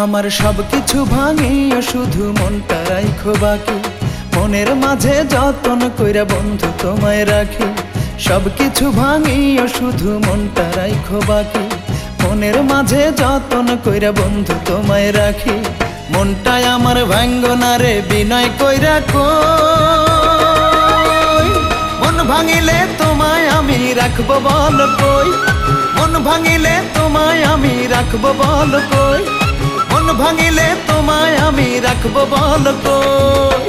আমার সব কিছু ভাঙিয়া শুধু মনটা রাইখো বাকি, মনের মাঝে যতন কইরা বন্ধু তোমায় রাখি। সব কিছু ভাঙিয়া শুধু মনটা রাইখো বাকি, মনের মাঝে যতন কইরা বন্ধু তোমায় রাখি। মনটাই আমার ভাঙ্গো না রে বিনয় কইরা কই, মন ভাঙিলে তোমায় আমি রাখবো বল কই, মন ভাঙিলে তোমায় আমি রাখবো বল কই, মন ভাঙিলে তোমায় আমি রাখবো বল কই।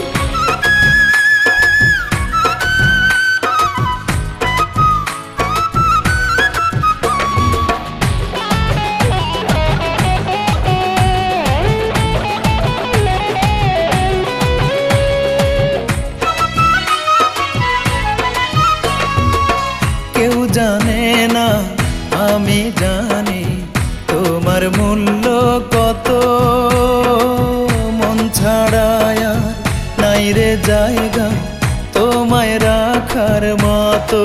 কেউ জানে না আমি জানি তোমার মূল্য কত, মন ছাড়ায় নাই রে জায়গা তোমায় রাখার মতো।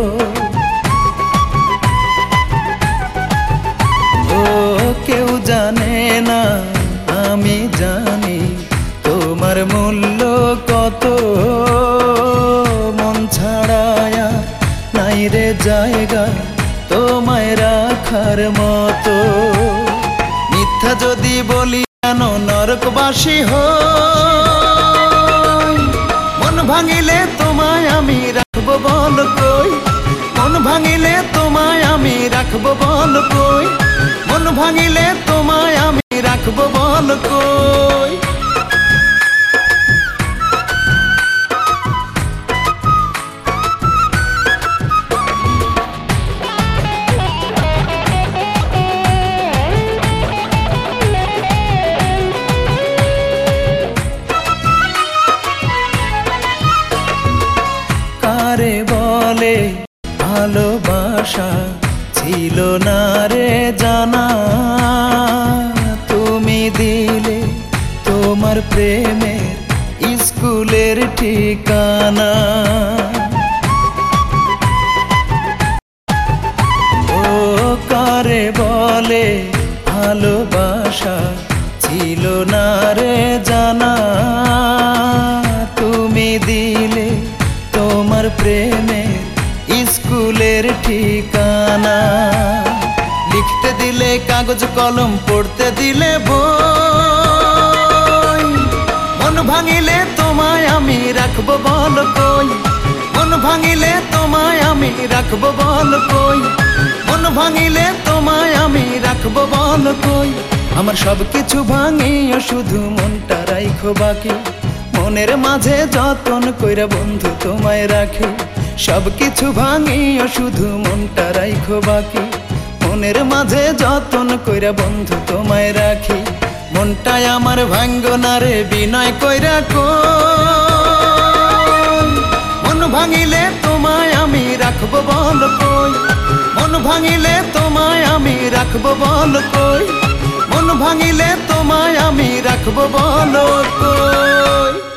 ও কেউ জানে না আমি জানি তোমার মূল্য কত, মন ছাড়ায় নাই রে জায়গা তোমায় রাখার মতো। মিথ্যা যদি বলি কেন নরকবাসী হই, মন ভাঙিলে তোমায় আমি রাখবো বল কই, মন ভাঙিলে তোমায় আমি রাখবো বল কই, মন ভাঙিলে তোমায় আমি রাখবো বল কই। কারে বলে ভালোবাসা ছিল না রে জানা, তুমি দিলে তোমার প্রেমের স্কুলের ঠিকানা। ও কারে বলে ভালোবাসা ছিল না রে জানা, তুমি দিলে তোমার প্রেমের স্কুলের ঠিকানা। লিখতে দিলে কাগজ কলম, পড়তে দিলে বই, মন ভাঙিলে তোমায় আমি রাখবো বল কই, মন ভাঙিলে তোমায় আমি রাখবো বল কই, মন ভাঙিলে তোমায় আমি রাখবো বল কই। আমার সব কিছু ভাঙিয়া শুধু মনটা রাইখো বাকি, মনের মাঝে যতন কইরা বন্ধু তোমায় রাখি। সব কিছু ভাঙিয়া শুধু মনটা রাইখো বাকি, মনের মাঝে যতন কইরা বন্ধু তোমায় রাখি। মনটাই আমার ভাঙ্গো না রে বিনয় কইরা কই, মন ভাঙিলে তোমায় আমি রাখবো বল কই, মন ভাঙিলে তোমায় আমি রাখবো বল কই, মন ভাঙিলে তোমায় আমি রাখবো বল কই।